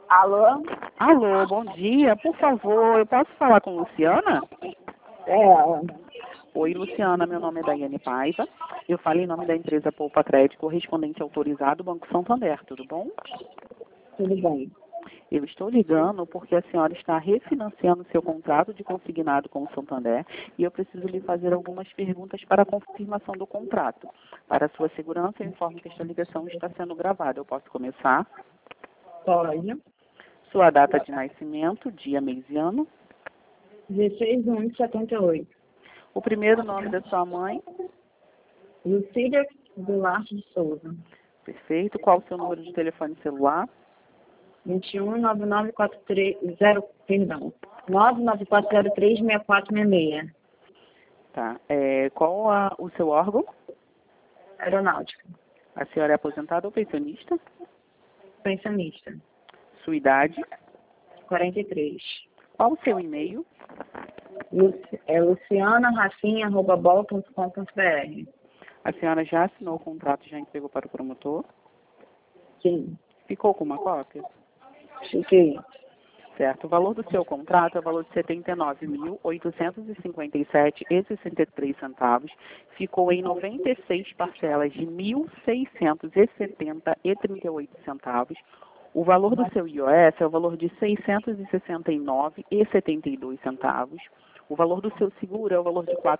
Alô? Alô, bom dia. Por favor, eu posso falar com Luciana? É ela. Oi, Luciana. Meu nome é Daiane Paiva. Eu falo em nome da empresa Poupa Crédito, correspondente autorizado Banco Santander. Tudo bom? Tudo bem. Eu estou ligando porque a senhora está refinanciando seu contrato de consignado com o Santander e eu preciso lhe fazer algumas perguntas para a confirmação do contrato. Para sua segurança, eu informo que esta ligação está sendo gravada. Eu posso começar? Pode. Sua data de nascimento, dia, mês e ano. 16/1/78. O primeiro nome da sua mãe. Lucília Duarte de Souza. Perfeito. Qual o seu número de telefone celular? 994036466. Tá. Qual o seu órgão? Aeronáutica. A senhora é aposentada ou pensionista? Pensionista. Sua idade? 43. Qual o seu e-mail? luciana.rafinha@bol.com.br. A senhora já assinou o contrato e já entregou para o promotor? Sim. Ficou com uma cópia? Fiquei. Certo. O valor do seu contrato é o valor de R$ 79.857,63. Ficou em 96 parcelas de R$ 1.670,38. O valor do seu IOS é o valor de R$ 669,72. O valor do seu seguro é o valor de R$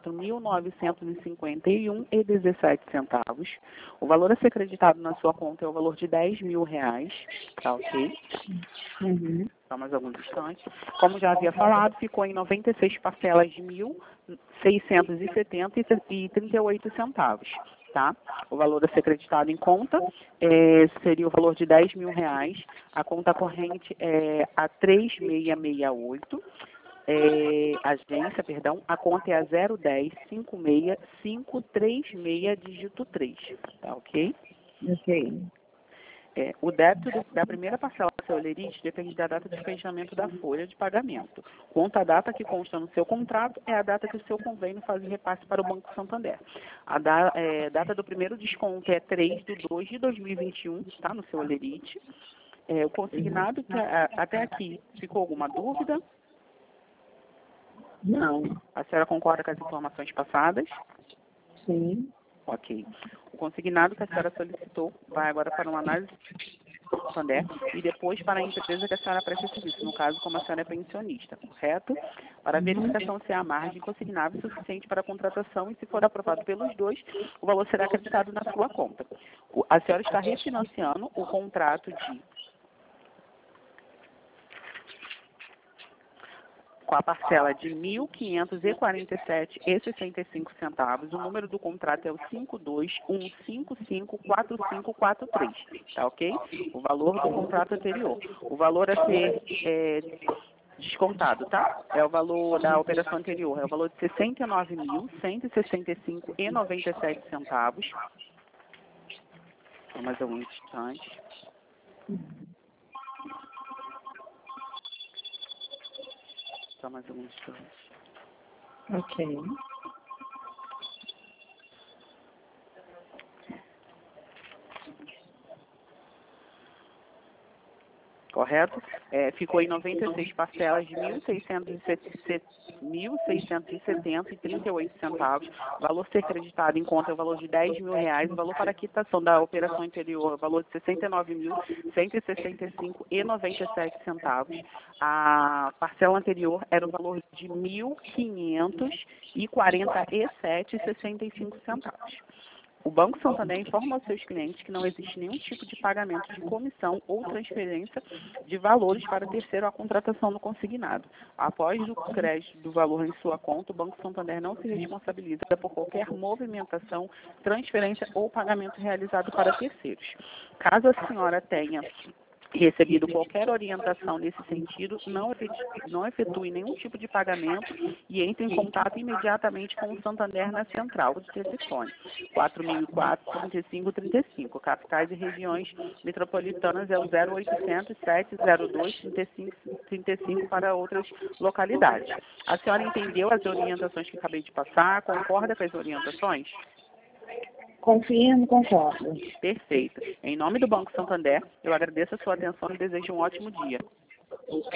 4.951,17. O valor a ser creditado na sua conta é o valor de R$ 10.000. Tá ok? Uhum. Só mais alguns instantes. Como já havia falado, ficou em 96 parcelas de R$ 1.670,38. Tá? O valor a ser creditado em conta seria o valor de R$ 10.000. A conta corrente é a 3668. Agência, perdão, a conta é a 010-56536, dígito 3. Tá ok? Ok. O débito da primeira parcela do seu olerite depende da data de fechamento da folha de pagamento. Quanto à data que consta no seu contrato, é a data que o seu convênio faz o repasse para o Banco Santander. A data do primeiro desconto é 3/2/2021, tá? No seu olerite. O consignado, até aqui, ficou alguma dúvida? Não. A senhora concorda com as informações passadas? Sim. Ok. O consignado que a senhora solicitou vai agora para uma análise do Santander e depois para a empresa que a senhora presta serviço, no caso, como a senhora é pensionista, correto? Para verificação se há margem consignável suficiente para a contratação e, se for aprovado pelos dois, o valor será acreditado na sua conta. A senhora está refinanciando o contrato com a parcela de R$ 1.547,65. O número do contrato é o 5215554543, tá ok? O valor do contrato anterior. O valor a ser descontado, tá? É o valor da operação anterior, é o valor de R$ 69.165,97. Só mais algum instante. Só mais algum instante. Ok. Correto? Ficou em 96 parcelas de R$ 1.670,38. O valor ser creditado em conta é o valor de R$ 10.000. O valor para a quitação da operação anterior é o valor de R$ 69.165,97. A parcela anterior era o valor de R$ 1.547,65. O Banco Santander informa aos seus clientes que não existe nenhum tipo de pagamento de comissão ou transferência de valores para terceiro à contratação do consignado. Após o crédito do valor em sua conta, o Banco Santander não se responsabiliza por qualquer movimentação, transferência ou pagamento realizado para terceiros. Caso a senhora tenha recebido qualquer orientação nesse sentido, não efetue nenhum tipo de pagamento e entre em contato imediatamente com o Santander na central de telefone 4004-3535. Capitais e regiões metropolitanas é o 0800-702-3535 para outras localidades. A senhora entendeu as orientações que acabei de passar? Concorda com as orientações? Confirmo, concordo. Perfeito. Em nome do Banco Santander, eu agradeço a sua atenção e desejo um ótimo dia.